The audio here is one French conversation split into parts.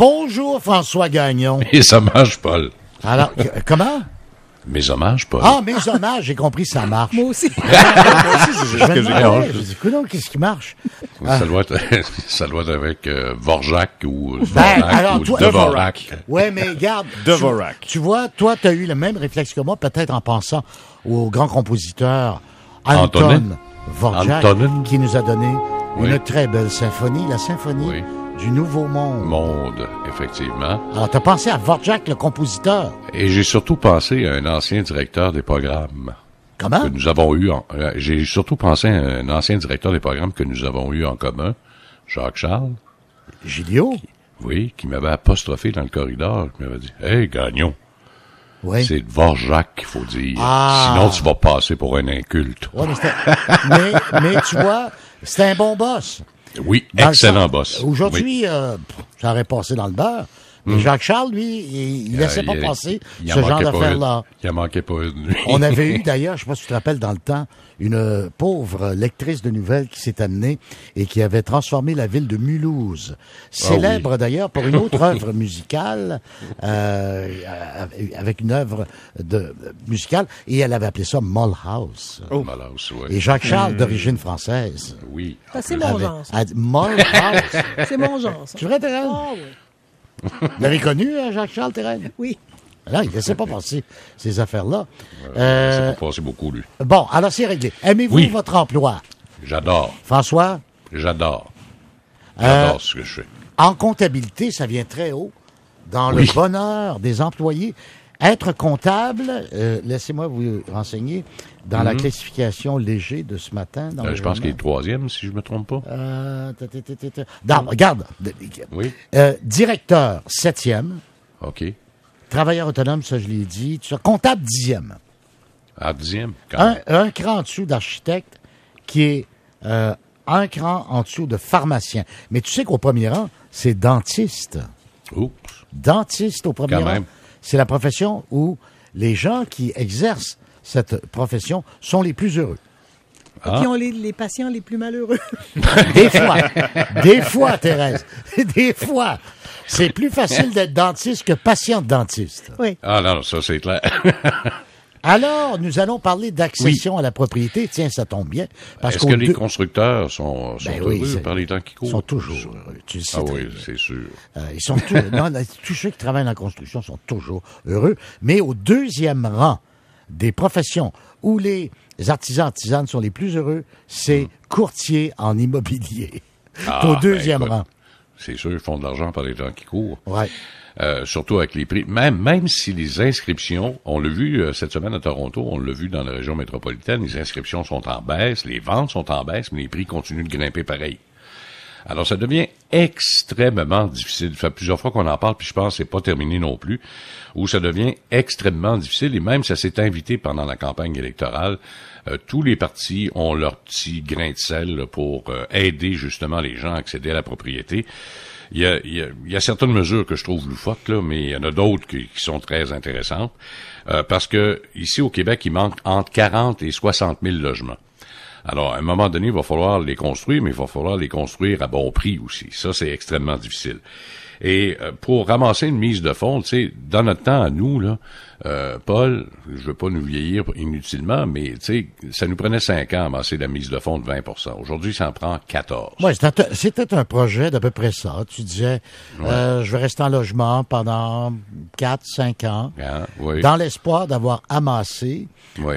Bonjour, François Gagnon. Mes hommages, Paul. Alors, comment? Mes hommages, Paul. Ah, mes hommages, j'ai compris, ça marche. Moi aussi. Moi aussi, c'est juste ce que j'ai Je dis, écoute, qu'est-ce qui marche? Ça doit être avec Dvorak ou alors, toi, Dvorak. Ouais, mais regarde. Dvorak. Tu vois, toi, tu as eu le même réflexe que moi, peut-être en pensant au grand compositeur Anton Dvorak, qui nous a donné une très belle symphonie, la symphonie du Nouveau Monde. Effectivement. Alors, tu as pensé à Dvorak, le compositeur. Et j'ai surtout pensé à un ancien directeur des programmes. Comment? Que nous avons eu j'ai surtout pensé à un ancien directeur des programmes que nous avons eu en commun, Jacques Charles. Giglio? Qui m'avait apostrophé dans le corridor, qui m'avait dit « Hey, Gagnon, c'est Dvorak qu'il faut dire. Sinon, tu vas passer pour un inculte. » Ouais, mais tu vois, c'était un bon boss. Oui, excellent boss. Aujourd'hui, ça aurait passé dans le beurre. Mais Jacques Charles, lui, il laissait pas passer ce genre d'affaires-là. Il en manquait pas une, lui. On avait eu, d'ailleurs, je sais pas si tu te rappelles, dans le temps, une pauvre lectrice de nouvelles qui s'est amenée et qui avait transformé la ville de Mulhouse. Célèbre, d'ailleurs, pour une autre œuvre musicale, avec une œuvre musicale, et elle avait appelé ça Mulhouse. Mulhouse, Et Jacques Charles, d'origine française. Oui. C'est mon genre, ça. Mulhouse. C'est mon genre, ça. Tu vrai, Thérèse? Ah, oui. Vous l'avez connu, Jacques-Charles Thérèse? Oui. Là, il ne laissait pas passer ces affaires-là. Il ne laissait pas passer beaucoup, lui. Bon, alors c'est réglé. Aimez-vous votre emploi? J'adore. François? J'adore. J'adore ce que je fais. En comptabilité, ça vient très haut. Dans le bonheur des employés. Être comptable, laissez-moi vous renseigner, dans la classification léger de ce matin. Je pense qu'il est 3e, si je ne me trompe pas. Non, regarde. Directeur, 7e. OK. Travailleur autonome, ça je l'ai dit. Comptable, 10e. Ah, 10e? Un cran en dessous d'architecte, qui est un cran en dessous de pharmacien. Mais tu sais qu'au premier rang, c'est dentiste. Oups. Dentiste au premier rang. C'est la profession où les gens qui exercent cette profession sont les plus heureux. Et qui ont les patients les plus malheureux. Des fois, Thérèse. Des fois. C'est plus facile d'être dentiste que patient dentiste. Oui. Ah non, ça c'est clair. Alors, nous allons parler d'accession à la propriété. Tiens, ça tombe bien. Est-ce que les constructeurs sont heureux par les temps qui courent? Ils sont toujours heureux. Tu le sais oui, c'est sûr. Ils sont tous ceux qui travaillent dans la construction sont toujours heureux. Mais au deuxième rang des professions où les artisanes sont les plus heureux, c'est courtier en immobilier. Au deuxième rang. C'est sûr, ils font de l'argent par les temps qui courent. Ouais. Surtout avec les prix. Même si les inscriptions, on l'a vu cette semaine à Toronto, on l'a vu dans la région métropolitaine, les inscriptions sont en baisse, les ventes sont en baisse, mais les prix continuent de grimper pareil. Alors, ça devient extrêmement difficile. Ça fait plusieurs fois qu'on en parle, puis je pense que c'est pas terminé non plus, où ça devient extrêmement difficile, et même ça s'est invité pendant la campagne électorale. Tous les partis ont leur petit grain de sel là, pour aider justement les gens à accéder à la propriété. Il y a certaines mesures que je trouve loufoques, là, mais il y en a d'autres qui sont très intéressantes. Parce que ici au Québec, il manque entre 40 et 60 000 logements. Alors, à un moment donné, il va falloir les construire, mais il va falloir les construire à bon prix aussi. Ça, c'est extrêmement difficile. Et pour ramasser une mise de fonds, tu sais, dans notre temps à nous, là, Paul, je veux pas nous vieillir inutilement, mais tu sais, ça nous prenait 5 ans à amasser la mise de fonds de 20%. Aujourd'hui, ça en prend 14. Oui, c'était un projet d'à peu près ça. Tu disais, je vais rester en logement pendant 4-5 ans, dans l'espoir d'avoir amassé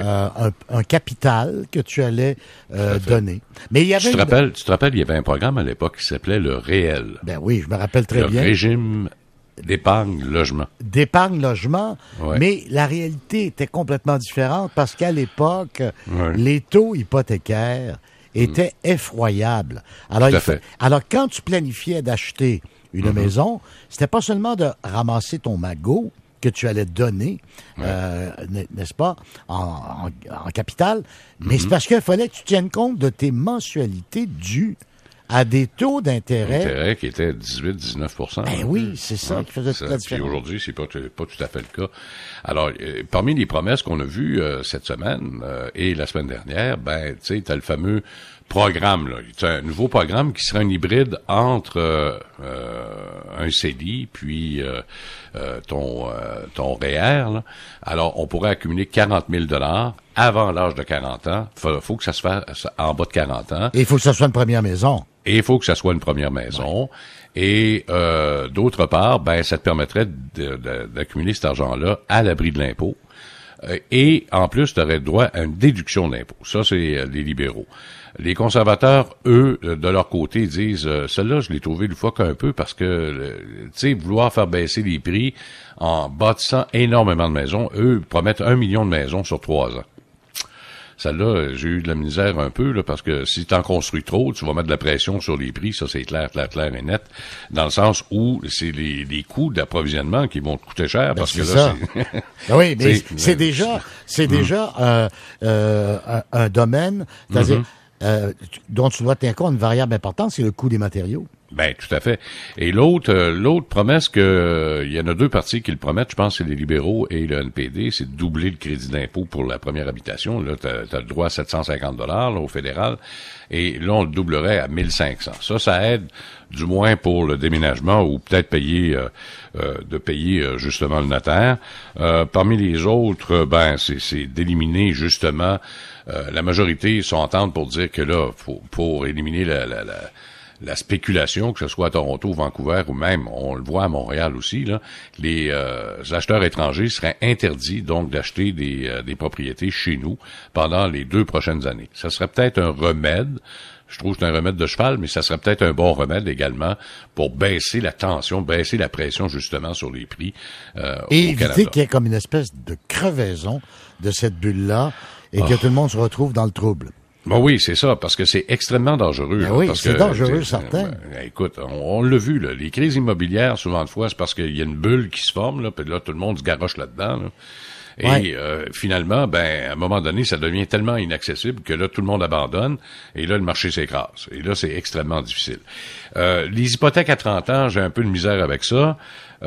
un capital que tu allais donner. Mais il y avait tu te rappelles, il y avait un programme à l'époque qui s'appelait le Réel. Ben oui, je me rappelle très bien. Le régime d'épargne logement. D'épargne logement, mais la réalité était complètement différente parce qu'à l'époque, les taux hypothécaires étaient effroyables. Alors, quand tu planifiais d'acheter une maison, c'était pas seulement de ramasser ton magot que tu allais donner, n'est-ce pas, en capital, mais c'est parce qu'il fallait que tu tiennes compte de tes mensualités dues à des taux d'intérêt qui étaient 18-19%. Ben oui, c'est ça qui faisait toute la différence. Puis aujourd'hui, c'est pas tout à fait le cas. Alors, parmi les promesses qu'on a vues cette semaine et la semaine dernière, ben, tu sais, t'as le fameux programme, là. C'est un nouveau programme qui sera un hybride entre un CELI puis ton REER, là. Alors, on pourrait accumuler 40 000 $ avant l'âge de 40 ans. Faut que ça se fasse en bas de 40 ans. Et il faut que ça soit une première maison. Et il faut que ça soit une première maison. Ouais. Et d'autre part, ben, ça te permettrait d'accumuler cet argent-là à l'abri de l'impôt. Et en plus, tu aurais droit à une déduction d'impôt. Ça, c'est les libéraux. Les conservateurs, eux, de leur côté, disent celle-là, je l'ai trouvé loufoque un peu parce que, tu sais, vouloir faire baisser les prix en bâtissant énormément de maisons, eux promettent 1 million de maisons sur 3 ans. Celle-là, j'ai eu de la misère un peu, là, parce que si tu en construis trop, tu vas mettre de la pression sur les prix, ça c'est clair et net, dans le sens où c'est les coûts d'approvisionnement qui vont te coûter cher, parce que là, c'est... Oui, mais c'est déjà un domaine, c'est-à-dire, dont tu dois tenir compte, une variable importante, c'est le coût des matériaux. Ben, tout à fait. Et l'autre promesse il y en a deux partis qui le promettent, je pense que c'est les libéraux et le NPD, c'est de doubler le crédit d'impôt pour la première habitation. Là, t'as le droit à 750 $ là, au fédéral. Et là, on le doublerait à 1500. Ça aide, du moins pour le déménagement ou peut-être payer justement le notaire. Parmi les autres, ben, c'est d'éliminer justement, la majorité s'entendent pour dire que là, pour éliminer la spéculation, que ce soit à Toronto, Vancouver ou même, on le voit à Montréal aussi, là, les acheteurs étrangers seraient interdits donc d'acheter des propriétés chez nous pendant les 2 prochaines années. Ça serait peut-être un remède. Je trouve que c'est un remède de cheval, mais ça serait peut-être un bon remède également pour baisser la tension, baisser la pression justement sur les prix et au Canada. éviter qu'il y ait comme une espèce de crevaison de cette bulle-là et que tout le monde se retrouve dans le trouble. Ben oui, c'est ça, parce que c'est extrêmement dangereux. Ben là, oui, parce c'est que, dangereux, certain. Écoute, on l'a vu, là, les crises immobilières, souvent de fois, c'est parce qu'il y a une bulle qui se forme, là, puis là, tout le monde se garoche là-dedans. Là. Et finalement, ben, à un moment donné, ça devient tellement inaccessible que là, tout le monde abandonne, et là, le marché s'écrase. Et là, c'est extrêmement difficile. Les hypothèques à 30 ans, j'ai un peu de misère avec ça.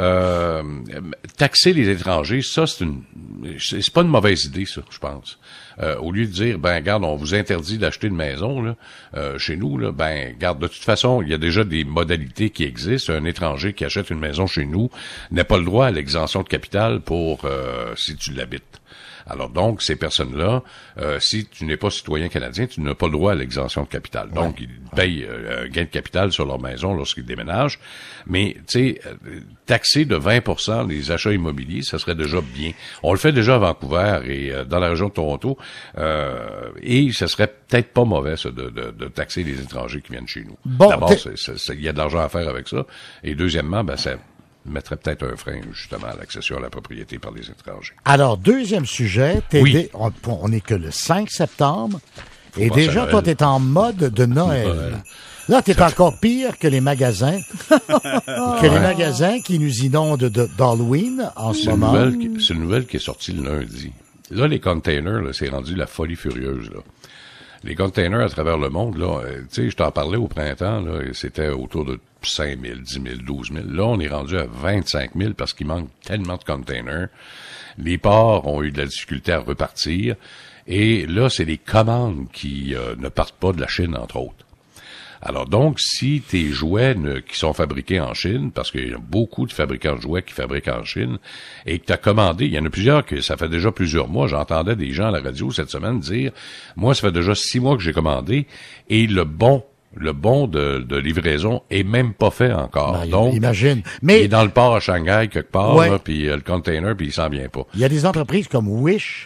Taxer les étrangers, ça, c'est pas une mauvaise idée, ça, je pense. Au lieu de dire, ben, regarde, on vous interdit d'acheter une maison, là, chez nous, là, ben, regarde, de toute façon, il y a déjà des modalités qui existent. Un étranger qui achète une maison chez nous n'a pas le droit à l'exemption de capital pour, si tu l'habites. Alors donc, ces personnes-là, si tu n'es pas citoyen canadien, tu n'as pas le droit à l'exemption de capital. Donc, ils payent un gain de capital sur leur maison lorsqu'ils déménagent. Mais, tu sais, taxer de 20% les achats immobiliers, ça serait déjà bien. On le fait déjà à Vancouver et dans la région de Toronto. Et ça serait peut-être pas mauvais, ça, de taxer les étrangers qui viennent chez nous. Bon, d'abord, il y a de l'argent à faire avec ça. Et deuxièmement, ben, ça mettrait peut-être un frein, justement, à l'accession à la propriété par les étrangers. Alors, deuxième sujet, on n'est que le 5 septembre, et déjà, toi, t'es en mode de Noël. Là, t'es encore pire que les magasins, qui nous inondent d'Halloween en ce moment. C'est une nouvelle qui est sortie le lundi. Là, les containers, là, c'est rendu la folie furieuse, là. Les containers à travers le monde, là, tu sais, je t'en parlais au printemps, là, c'était autour de 5 000, 10 000, 12 000. Là, on est rendu à 25 000 parce qu'il manque tellement de containers. Les ports ont eu de la difficulté à repartir. Et là, c'est les commandes qui ne partent pas de la Chine, entre autres. Alors donc, si tes jouets qui sont fabriqués en Chine, parce qu'il y a beaucoup de fabricants de jouets qui fabriquent en Chine, et que tu as commandé, il y en a plusieurs que ça fait déjà plusieurs mois, j'entendais des gens à la radio cette semaine dire, moi, ça fait déjà 6 mois que j'ai commandé, et le bon de livraison est même pas fait encore. Ben, donc, imagine. Mais il est dans le port à Shanghai quelque part, là, puis le container, puis il s'en vient pas. Il y a des entreprises comme Wish,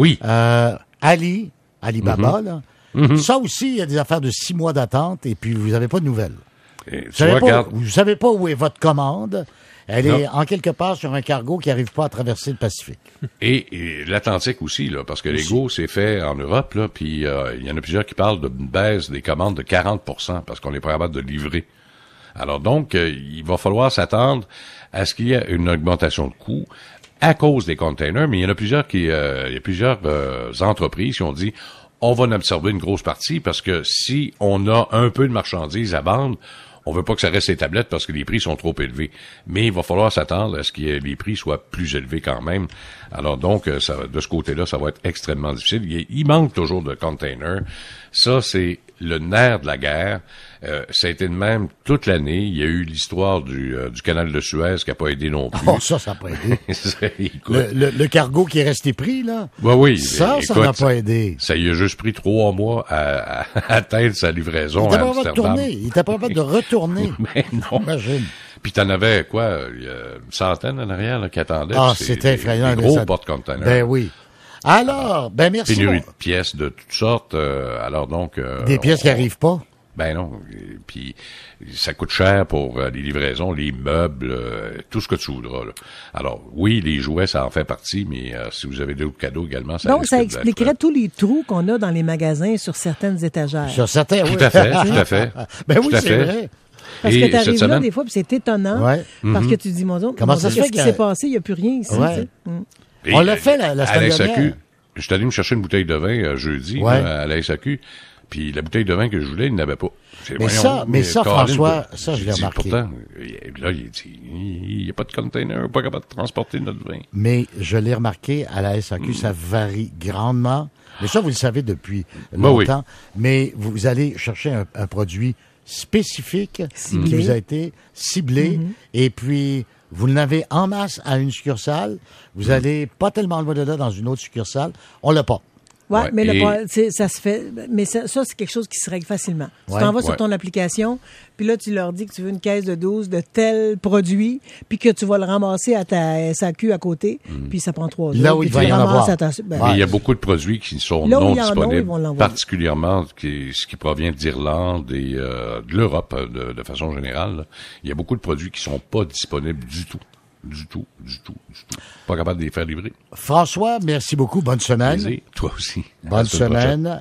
Alibaba, là. Mm-hmm. Ça aussi, il y a des affaires de 6 mois d'attente et puis vous n'avez pas de nouvelles. Vous savez pas où est votre commande. Elle est en quelque part sur un cargo qui n'arrive pas à traverser le Pacifique. Et l'Atlantique aussi, là, parce que l'Ego c'est fait en Europe, là, puis il y en a plusieurs qui parlent d'une baisse des commandes de 40% parce qu'on est pas capable de livrer. Alors donc, il va falloir s'attendre à ce qu'il y ait une augmentation de coûts à cause des containers, mais il y en a plusieurs entreprises qui ont dit on va en absorber une grosse partie parce que si on a un peu de marchandises à vendre, on veut pas que ça reste les tablettes parce que les prix sont trop élevés. Mais il va falloir s'attendre à ce que les prix soient plus élevés quand même. Alors donc, ça, de ce côté-là, ça va être extrêmement difficile. Il manque toujours de containers. Ça, c'est le nerf de la guerre. Ça a été de même toute l'année. Il y a eu l'histoire du canal de Suez qui n'a pas aidé non plus. Oh, ça n'a pas aidé. le cargo qui est resté pris, là. Oui. Ça n'a pas aidé. Ça y a juste pris 3 mois à atteindre sa livraison à Amsterdam. Il était pas capable de retourner. Mais non. Imagine. Puis t'en avais, quoi, il y a une centaine en arrière là, qui attendaient. Ah, c'était effrayant. Des gros porte-containers. Ben oui. Alors, merci. Pénurie de pièces de toutes sortes. Alors donc... des pièces qui n'arrivent pas? Ben non. Puis ça coûte cher pour les livraisons, les meubles, tout ce que tu voudras. Là. Alors oui, les jouets, ça en fait partie, mais si vous avez d'autres cadeaux également, ça donc ça expliquerait tous les trous qu'on a dans les magasins sur certaines étagères. Sur certains, oui. Tout à fait. Ben oui, c'est vrai. Parce que tu arrives là, des fois, puis c'est étonnant, parce que tu dis, mon Dieu, comment ça se fait qu'est-ce qui s'est passé? Il n'y a plus rien ici. Ouais. On l'a fait la semaine dernière. Je suis allé me chercher une bouteille de vin jeudi à la SAQ, puis la bouteille de vin que je voulais, il n'avait pas. Mais ça, François, ça, je l'ai remarqué. Pourtant, là, il dit, il n'y a pas de container, pas capable de transporter notre vin. Mais je l'ai remarqué, à la SAQ, ça varie grandement. Mais ça, vous le savez depuis longtemps. Mais vous allez chercher un produit spécifique qui vous a été ciblé, et puis vous l'avez en masse à une succursale, vous allez pas tellement loin de là dans une autre succursale, on l'a pas. Ouais, mais ça se fait. Mais ça, c'est quelque chose qui se règle facilement. Tu t'en vas sur ton application, puis là, tu leur dis que tu veux une caisse de 12 de tel produit, puis que tu vas le ramasser à ta SAQ à côté, puis ça prend 3 jours. Là où il va y en avoir. Mais il y a beaucoup de produits qui sont non disponibles, particulièrement ce qui provient d'Irlande et de l'Europe de façon générale. Là. Il y a beaucoup de produits qui sont pas disponibles du tout. Du tout. Pas capable de les faire livrer. François, merci beaucoup. Bonne semaine. Plaisir. Toi aussi. Bonne semaine.